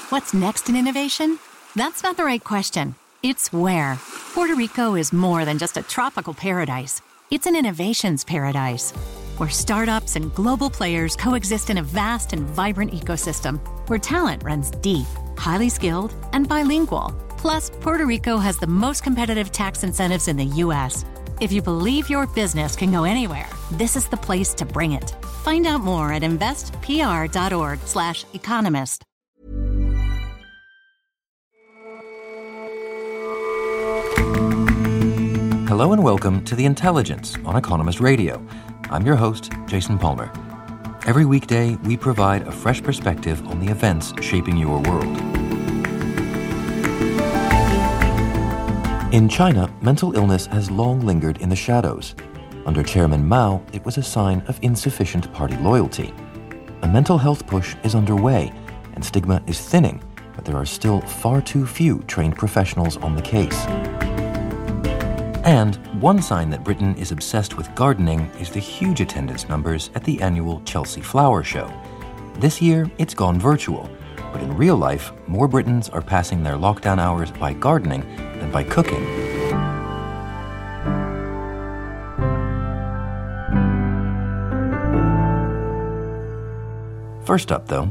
What's next in innovation? That's not the right question. It's where. Puerto Rico is more than just a tropical paradise. It's an innovations paradise, where startups and global players coexist in a vast and vibrant ecosystem, where talent runs deep, highly skilled, and bilingual. Plus, Puerto Rico has the most competitive tax incentives in the U.S. If you believe your business can go anywhere, this is the place to bring it. Find out more at investpr.org/economist. Hello and welcome to The Intelligence on Economist Radio. I'm your host, Jason Palmer. Every weekday, we provide a fresh perspective on the events shaping your world. In China, mental illness has long lingered in the shadows. Under Chairman Mao, it was a sign of insufficient party loyalty. A mental health push is underway, and stigma is thinning, but there are still far too few trained professionals on the case. And one sign that Britain is obsessed with gardening is the huge attendance numbers at the annual Chelsea Flower Show. This year, it's gone virtual, but in real life, more Britons are passing their lockdown hours by gardening than by cooking. First up, though,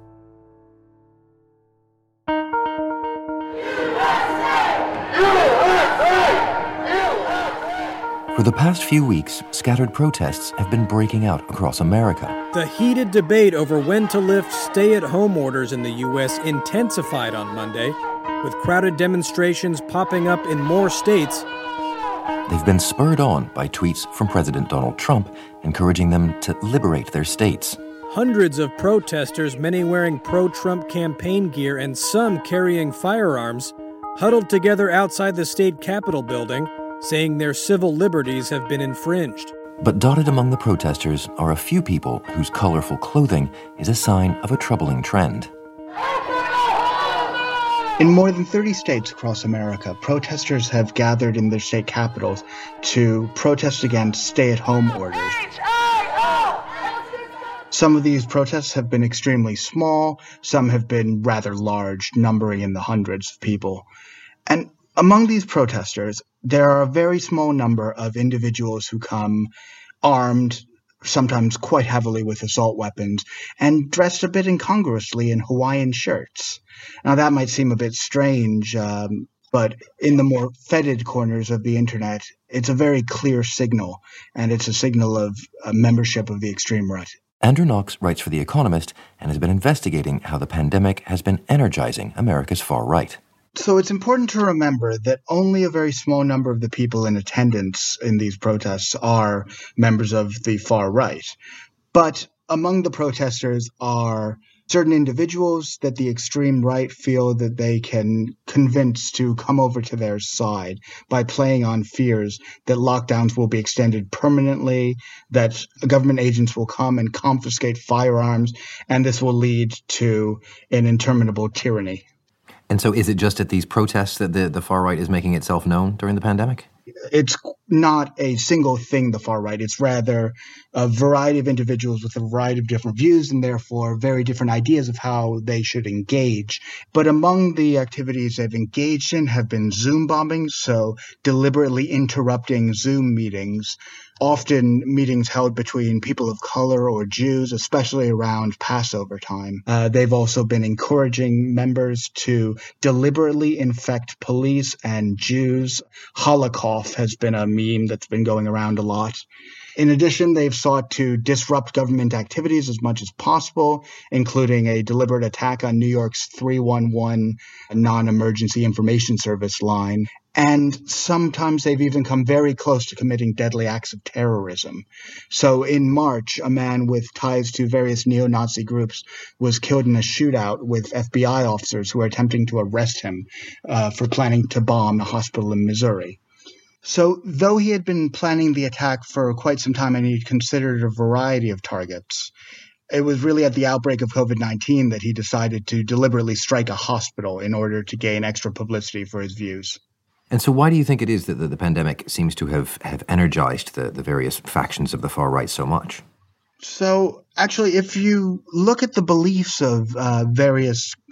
for the past few weeks, scattered protests have been breaking out across America. The heated debate over when to lift stay-at-home orders in the U.S. intensified on Monday, with crowded demonstrations popping up in more states. They've been spurred on by tweets from President Donald Trump encouraging them to liberate their states. Hundreds of protesters, many wearing pro-Trump campaign gear and some carrying firearms, huddled together outside the state capitol building, saying their civil liberties have been infringed. But dotted among the protesters are a few people whose colorful clothing is a sign of a troubling trend. In more than 30 states across America, protesters have gathered in their state capitals to protest against stay-at-home orders. Some of these protests have been extremely small, some have been rather large, numbering in the hundreds of people. And among these protesters, there are a very small number of individuals who come armed, sometimes quite heavily with assault weapons, and dressed a bit incongruously in Hawaiian shirts. Now, that might seem a bit strange, but in the more fetid corners of the internet, it's a very clear signal, and it's a signal of membership of the extreme right. Andrew Knox writes for The Economist and has been investigating how the pandemic has been energizing America's far right. So it's important to remember that only a very small number of the people in attendance in these protests are members of the far right. But among the protesters are certain individuals that the extreme right feel that they can convince to come over to their side by playing on fears that lockdowns will be extended permanently, that government agents will come and confiscate firearms, and this will lead to an interminable tyranny. And so is it just at these protests that the far right is making itself known during the pandemic? It's not a single thing, the far right. It's rather a variety of individuals with a variety of different views and therefore very different ideas of how they should engage. But among the activities they've engaged in have been Zoom bombing, so deliberately interrupting Zoom meetings, often meetings held between people of color or Jews, especially around Passover time. They've also been encouraging members to deliberately infect police and Jews. Holocaust has been a meme that's been going around a lot. In addition, they've sought to disrupt government activities as much as possible, including a deliberate attack on New York's 311 non-emergency information service line. And sometimes they've even come very close to committing deadly acts of terrorism. So in March, a man with ties to various neo-Nazi groups was killed in a shootout with FBI officers who were attempting to arrest him for planning to bomb a hospital in Missouri. So though he had been planning the attack for quite some time and he'd considered a variety of targets, it was really at the outbreak of COVID-19 that he decided to deliberately strike a hospital in order to gain extra publicity for his views. And so why do you think it is that the pandemic seems to have energized the various factions of the far right so much? So actually, if you look at the beliefs of various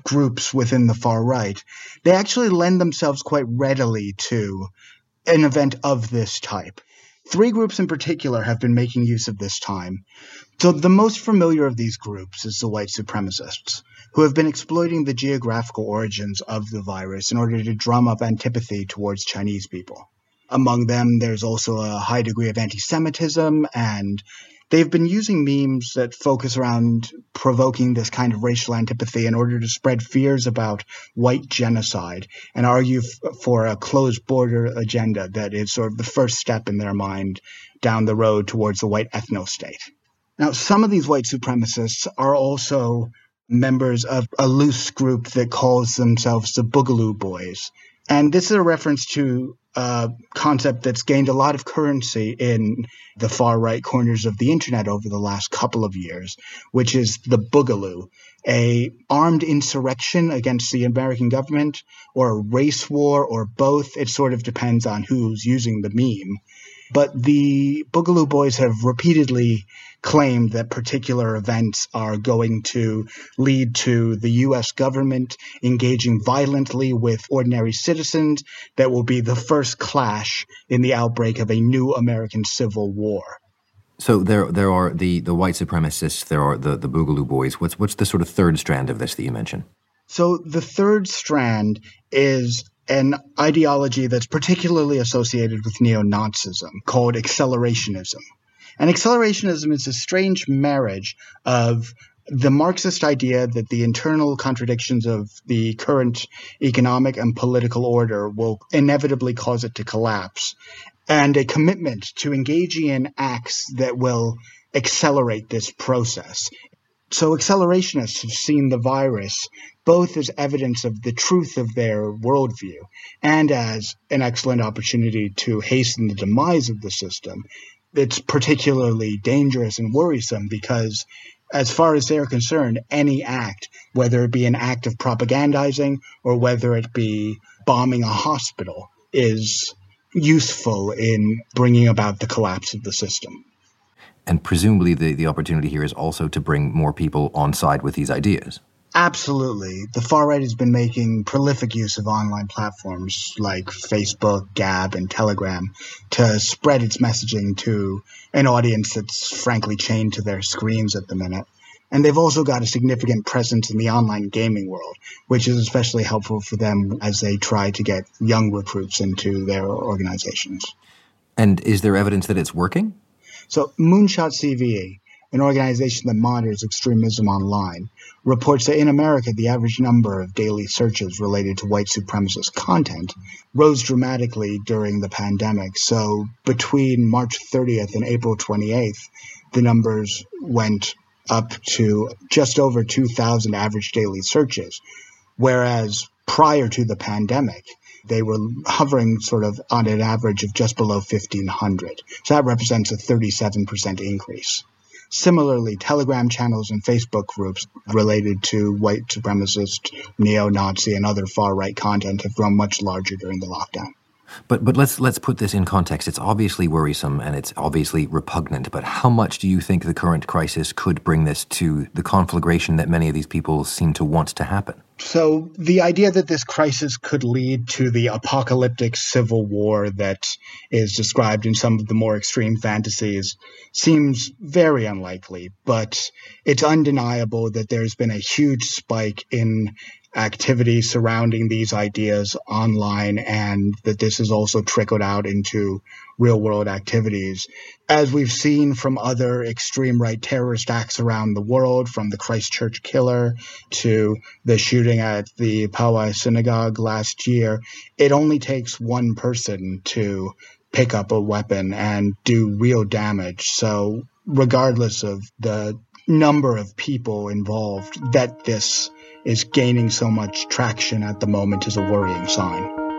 groups within the far right, they actually lend themselves quite readily to an event of this type. 3 groups in particular have been making use of this time. So the most familiar of these groups is the white supremacists, who have been exploiting the geographical origins of the virus in order to drum up antipathy towards Chinese people. Among them, there's also a high degree of anti-Semitism, and they've been using memes that focus around provoking this kind of racial antipathy in order to spread fears about white genocide and argue for a closed border agenda that is sort of the first step in their mind down the road towards the white ethno-state. Now, some of these white supremacists are also members of a loose group that calls themselves the Boogaloo Boys. And this is a reference to a concept that's gained a lot of currency in the far-right corners of the internet over the last couple of years, which is the Boogaloo, a armed insurrection against the American government, or a race war, or both. It sort of depends on who's using the meme. But the Boogaloo Boys have repeatedly claimed that particular events are going to lead to the U.S. government engaging violently with ordinary citizens that will be the first clash in the outbreak of a new American Civil War. So there are the white supremacists, there are the Boogaloo Boys. What's the sort of third strand of this that you mentioned? So the third strand is an ideology that's particularly associated with neo-Nazism called accelerationism. And accelerationism is a strange marriage of the Marxist idea that the internal contradictions of the current economic and political order will inevitably cause it to collapse, and a commitment to engaging in acts that will accelerate this process. So accelerationists have seen the virus both as evidence of the truth of their worldview and as an excellent opportunity to hasten the demise of the system. It's particularly dangerous and worrisome because, as far as they're concerned, any act, whether it be an act of propagandizing or whether it be bombing a hospital, is useful in bringing about the collapse of the system. And presumably the opportunity here is also to bring more people on side with these ideas. Absolutely. The far right has been making prolific use of online platforms like Facebook, Gab, and Telegram to spread its messaging to an audience that's frankly chained to their screens at the minute. And they've also got a significant presence in the online gaming world, which is especially helpful for them as they try to get young recruits into their organizations. And is there evidence that it's working? So Moonshot CVE, an organization that monitors extremism online, reports that in America, the average number of daily searches related to white supremacist content rose dramatically during the pandemic. So between March 30th and April 28th, the numbers went up to just over 2,000 average daily searches, whereas prior to the pandemic, they were hovering sort of on an average of just below 1,500. So that represents a 37% increase. Similarly, Telegram channels and Facebook groups related to white supremacist, neo-Nazi, and other far-right content have grown much larger during the lockdown. But let's put this in context. It's obviously worrisome and it's obviously repugnant, but how much do you think the current crisis could bring this to the conflagration that many of these people seem to want to happen? So the idea that this crisis could lead to the apocalyptic civil war that is described in some of the more extreme fantasies seems very unlikely, but it's undeniable that there's been a huge spike in activity surrounding these ideas online, and that this has also trickled out into real-world activities. As we've seen from other extreme right terrorist acts around the world, from the Christchurch killer to the shooting at the Powai synagogue last year, it only takes one person to pick up a weapon and do real damage. So regardless of the number of people involved, that this is gaining so much traction at the moment is a worrying sign.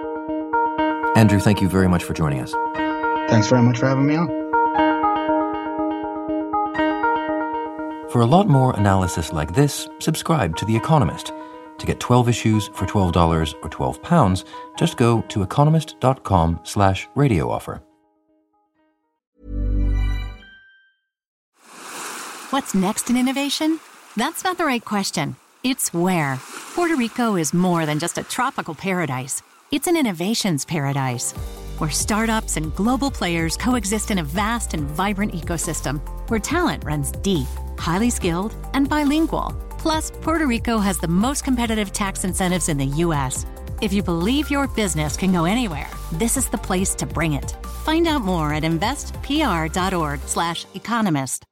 Andrew, thank you very much for joining us. Thanks very much for having me on. For a lot more analysis like this, subscribe to The Economist. To get 12 issues for $12 or £12, just go to economist.com/radio offer. What's next in innovation? That's not the right question. It's where. Puerto Rico is more than just a tropical paradise. It's an innovations paradise, where startups and global players coexist in a vast and vibrant ecosystem, where talent runs deep, highly skilled, and bilingual. Plus, Puerto Rico has the most competitive tax incentives in the U.S. If you believe your business can go anywhere, this is the place to bring it. Find out more at investpr.org/economist.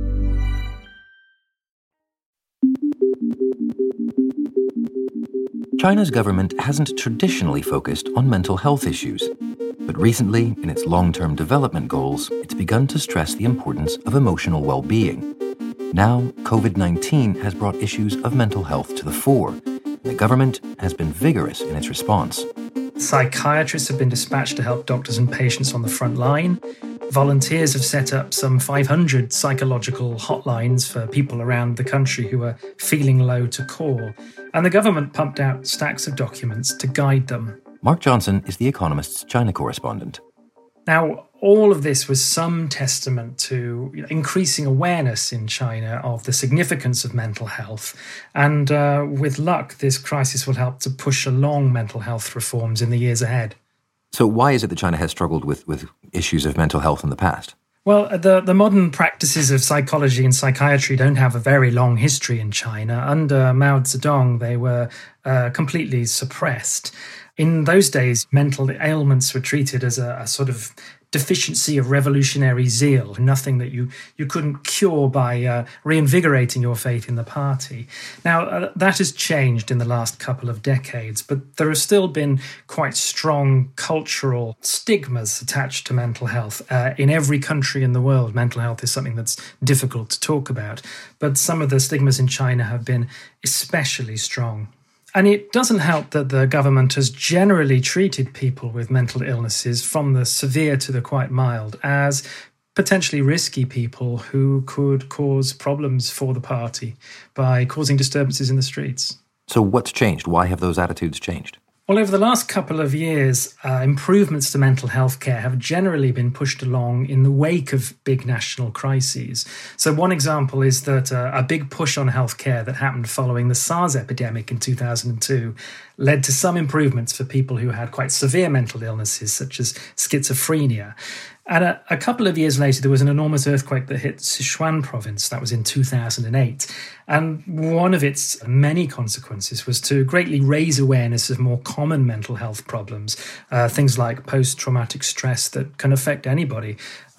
China's government hasn't traditionally focused on mental health issues, but recently, in its long-term development goals, it's begun to stress the importance of emotional well-being. Now, COVID-19 has brought issues of mental health to the fore. The government has been vigorous in its response. Psychiatrists have been dispatched to help doctors and patients on the front line. Volunteers have set up some 500 psychological hotlines for people around the country who are feeling low to call. And the government pumped out stacks of documents to guide them. Mark Johnson is The Economist's China correspondent. Now, all of this was some testament to increasing awareness in China of the significance of mental health. And with luck, this crisis will help to push along mental health reforms in the years ahead. So why is it that China has struggled with issues of mental health in the past? Well, the modern practices of psychology and psychiatry don't have a very long history in China. Under Mao Zedong, they were completely suppressed. In those days, mental ailments were treated as a sort of deficiency of revolutionary zeal, nothing that you couldn't cure by reinvigorating your faith in the party. Now, that has changed in the last couple of decades, but there have still been quite strong cultural stigmas attached to mental health. In every country in the world, mental health is something that's difficult to talk about, but some of the stigmas in China have been especially strong. And it doesn't help that the government has generally treated people with mental illnesses, from the severe to the quite mild, as potentially risky people who could cause problems for the party by causing disturbances in the streets. So what's changed? Why have those attitudes changed? Well, over the last couple of years, improvements to mental health care have generally been pushed along in the wake of big national crises. So one example is that a big push on healthcare that happened following the SARS epidemic in 2002 led to some improvements for people who had quite severe mental illnesses, such as schizophrenia. And a couple of years later, there was an enormous earthquake that hit Sichuan province. That was in 2008. And one of its many consequences was to greatly raise awareness of more common mental health problems, things like post-traumatic stress that can affect anybody.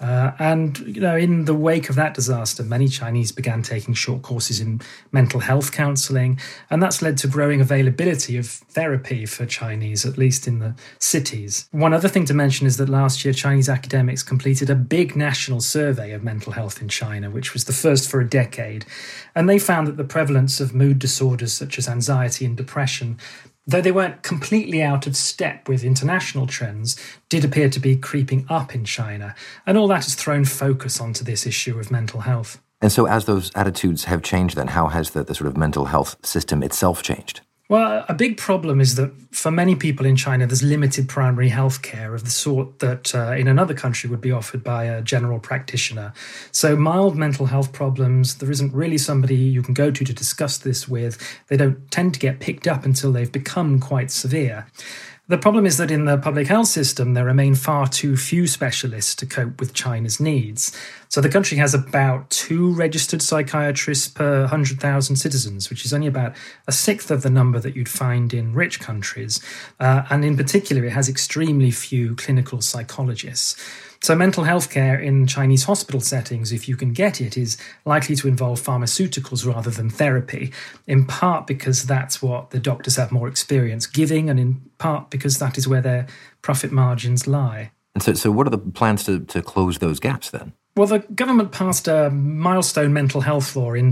And in the wake of that disaster, many Chinese began taking short courses in mental health counselling, and that's led to growing availability of therapy for Chinese, at least in the cities. One other thing to mention is that last year, Chinese academics completed a big national survey of mental health in China, which was the first for a decade, and they found that the prevalence of mood disorders such as anxiety and depression, though they weren't completely out of step with international trends, did appear to be creeping up in China. And all that has thrown focus onto this issue of mental health. And so as those attitudes have changed, then how has the sort of mental health system itself changed? Well, a big problem is that for many people in China, there's limited primary health care of the sort that in another country would be offered by a general practitioner. So mild mental health problems, there isn't really somebody you can go to discuss this with. They don't tend to get picked up until they've become quite severe. The problem is that in the public health system, there remain far too few specialists to cope with China's needs. So the country has about 2 registered psychiatrists per 100,000 citizens, which is only about a sixth of the number that you'd find in rich countries. And in particular, it has extremely few clinical psychologists. So mental health care in Chinese hospital settings, if you can get it, is likely to involve pharmaceuticals rather than therapy, in part because that's what the doctors have more experience giving, and in part because that is where their profit margins lie. And so what are the plans to close those gaps then? Well, the government passed a milestone mental health law in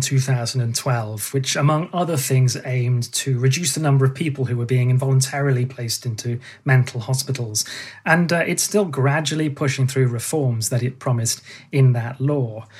2012, which, among other things, aimed to reduce the number of people who were being involuntarily placed into mental hospitals. And it's still gradually pushing through reforms that it promised in that law.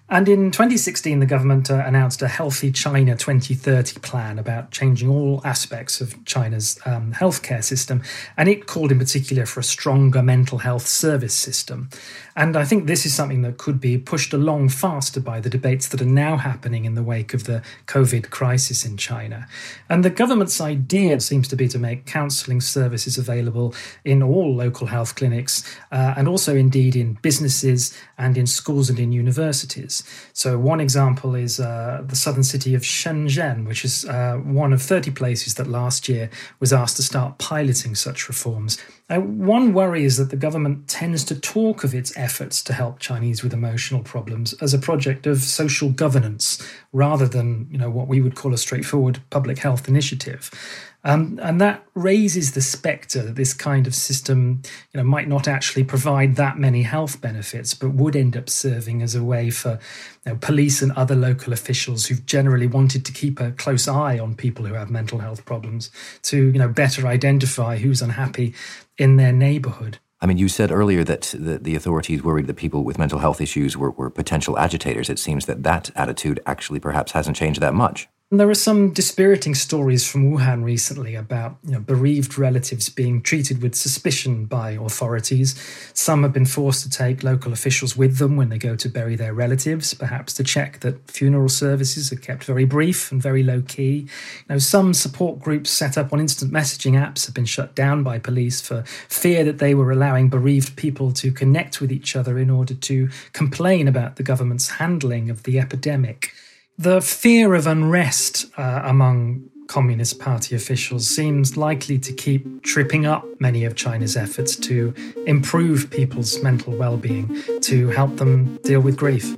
And in 2016, the government announced a Healthy China 2030 plan about changing all aspects of China's healthcare system. And it called in particular for a stronger mental health service system. And I think this is something that could be pushed along faster by the debates that are now happening in the wake of the COVID crisis in China. And the government's idea seems to be to make counselling services available in all local health clinics and also indeed in businesses and in schools and in universities. So one example is the southern city of Shenzhen, which is one of 30 places that last year was asked to start piloting such reforms. One worry is that the government tends to talk of its efforts to help Chinese with emotional problems as a project of social governance rather than, what we would call a straightforward public health initiative. And that raises the spectre that this kind of system, might not actually provide that many health benefits, but would end up serving as a way for police and other local officials who've generally wanted to keep a close eye on people who have mental health problems to, better identify who's unhappy in their neighbourhood. I mean, you said earlier that the authorities worried that people with mental health issues were potential agitators. It seems that attitude actually perhaps hasn't changed that much. There are some dispiriting stories from Wuhan recently about bereaved relatives being treated with suspicion by authorities. Some have been forced to take local officials with them when they go to bury their relatives, perhaps to check that funeral services are kept very brief and very low-key. Some support groups set up on instant messaging apps have been shut down by police for fear that they were allowing bereaved people to connect with each other in order to complain about the government's handling of the epidemic. The fear of unrest among Communist Party officials seems likely to keep tripping up many of China's efforts to improve people's mental well-being, to help them deal with grief.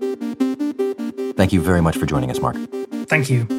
Thank you very much for joining us, Mark. Thank you.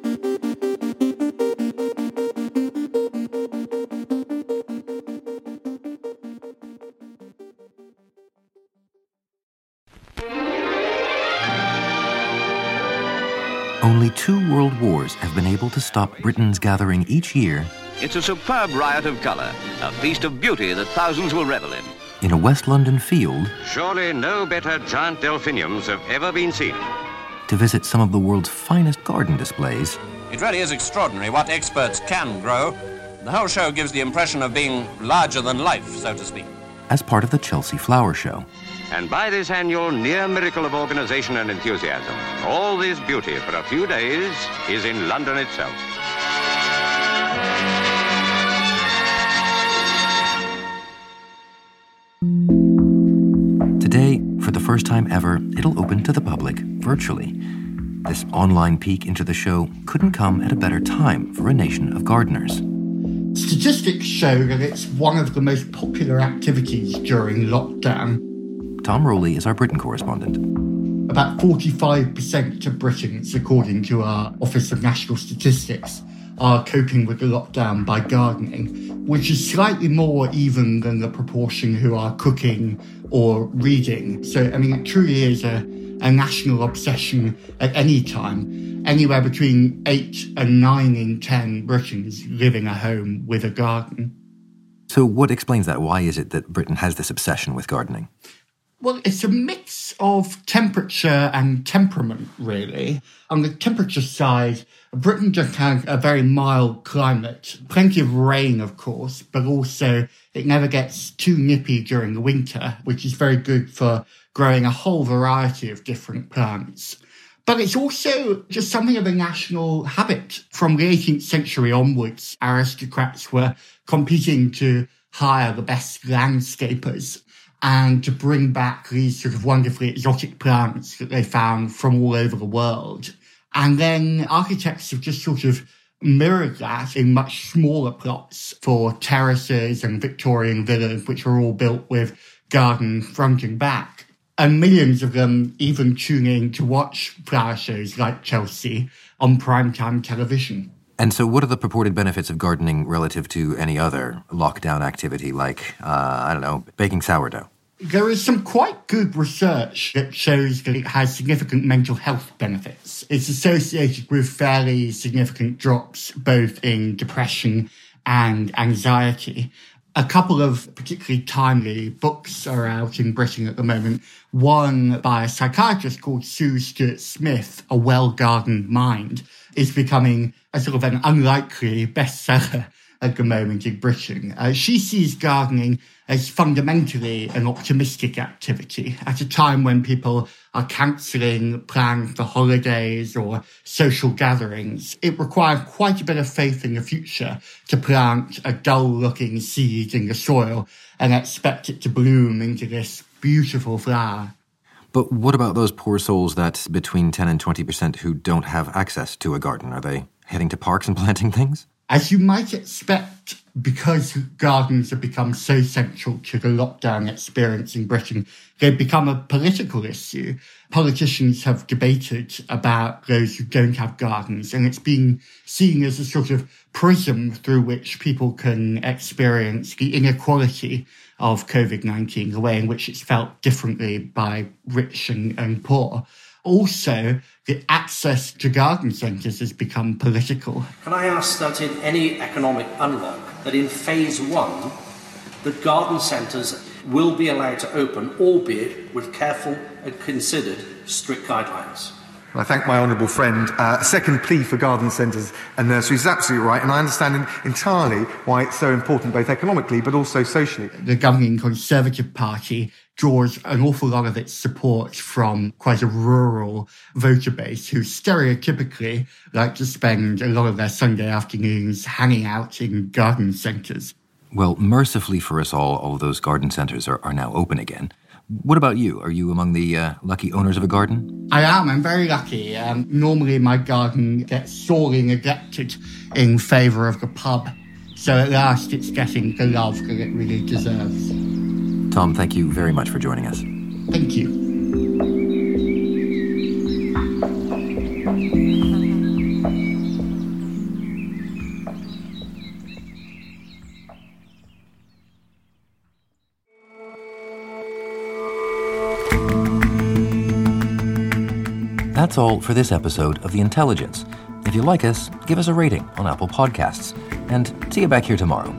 Only 2 world wars have been able to stop Britain's gathering each year. It's a superb riot of colour, a feast of beauty that thousands will revel in a West London field. Surely no better giant delphiniums have ever been seen. To visit some of the world's finest garden displays. It really is extraordinary what experts can grow. The whole show gives the impression of being larger than life, so to speak. As part of the Chelsea Flower Show. And by this annual near miracle of organisation and enthusiasm, all this beauty for a few days is in London itself. Today, for the first time ever, it'll open to the public virtually. This online peek into the show couldn't come at a better time for a nation of gardeners. Statistics show that it's one of the most popular activities during lockdown. Tom Rowley is our Britain correspondent. About 45% of Britons, according to our Office of National Statistics, are coping with the lockdown by gardening, which is slightly more even than the proportion who are cooking or reading. So, it truly is a national obsession at any time. Anywhere between 8 and 9 in 10 Britons live in a home with a garden. So what explains that? Why is it that Britain has this obsession with gardening? Well, it's a mix of temperature and temperament, really. On the temperature side, Britain just has a very mild climate. Plenty of rain, of course, but also it never gets too nippy during the winter, which is very good for growing a whole variety of different plants. But it's also just something of a national habit. From the 18th century onwards, aristocrats were competing to hire the best landscapers and to bring back these sort of wonderfully exotic plants that they found from all over the world. And then architects have just sort of mirrored that in much smaller plots for terraces and Victorian villas, which are all built with garden front and back. And millions of them even tune in to watch flower shows like Chelsea on primetime television. And so what are the purported benefits of gardening relative to any other lockdown activity like, baking sourdough? There is some quite good research that shows that it has significant mental health benefits. It's associated with fairly significant drops both in depression and anxiety. A couple of particularly timely books are out in Britain at the moment. One by a psychiatrist called Sue Stuart-Smith, A Well-Gardened Mind, is becoming a sort of an unlikely bestseller at the moment in Britain. She sees gardening as fundamentally an optimistic activity at a time when people are cancelling plans for holidays or social gatherings. It requires quite a bit of faith in the future to plant a dull-looking seed in the soil and expect it to bloom into this beautiful flower. But what about those poor souls, that between 10 and 20% who don't have access to a garden? Are they heading to parks and planting things? As you might expect, because gardens have become so central to the lockdown experience in Britain, they've become a political issue. Politicians have debated about those who don't have gardens, and it's been seen as a sort of prism through which people can experience the inequality of COVID-19, the way in which it's felt differently by rich and poor. Also, the access to garden centres has become political. Can I ask that in any economic unlock, that in phase one, the garden centres will be allowed to open, albeit with careful and considered strict guidelines? I thank my honourable friend. A second plea for garden centres and nurseries is absolutely right, and I understand entirely why it's so important, both economically but also socially. The governing Conservative Party draws an awful lot of its support from quite a rural voter base who stereotypically like to spend a lot of their Sunday afternoons hanging out in garden centres. Well, mercifully for us all of those garden centres are now open again. What about you? Are you among the lucky owners of a garden? I am. I'm very lucky. Normally my garden gets sorely neglected in favour of the pub. So at last it's getting the love that it really deserves. Tom, thank you very much for joining us. Thank you. That's all for this episode of The Intelligence. If you like us, give us a rating on Apple Podcasts. And see you back here tomorrow.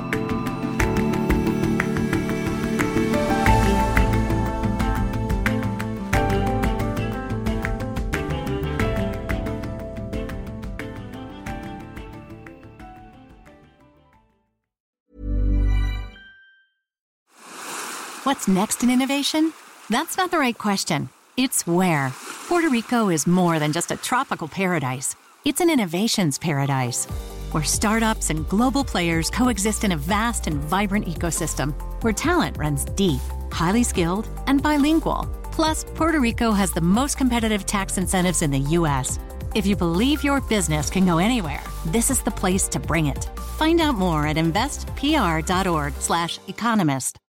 What's next in innovation? That's not the right question. It's where. Puerto Rico is more than just a tropical paradise. It's an innovations paradise, where startups and global players coexist in a vast and vibrant ecosystem, where talent runs deep, highly skilled, and bilingual. Plus, Puerto Rico has the most competitive tax incentives in the U.S. If you believe your business can go anywhere, this is the place to bring it. Find out more at investpr.org/economist.